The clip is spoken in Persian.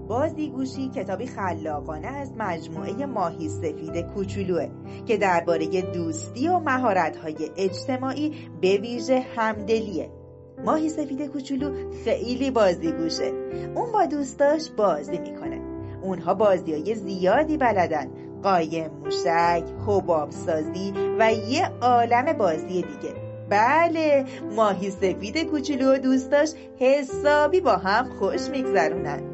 بازیگوشی کتابی خلاقانه از مجموعه ماهی سفید کوچولوه که درباره دوستی و مهارت‌های اجتماعی به ویژه همدلیه. ماهی سفید کوچولو خیلی بازیگوشه. اون با دوستاش بازی میکنه. اونها بازی‌های زیادی بلدن: قایم موشک، حباب سازی و یه عالم بازی دیگه. بله، ماهی سفید کوچولو و دوستاش حسابی با هم خوش میگذرونن.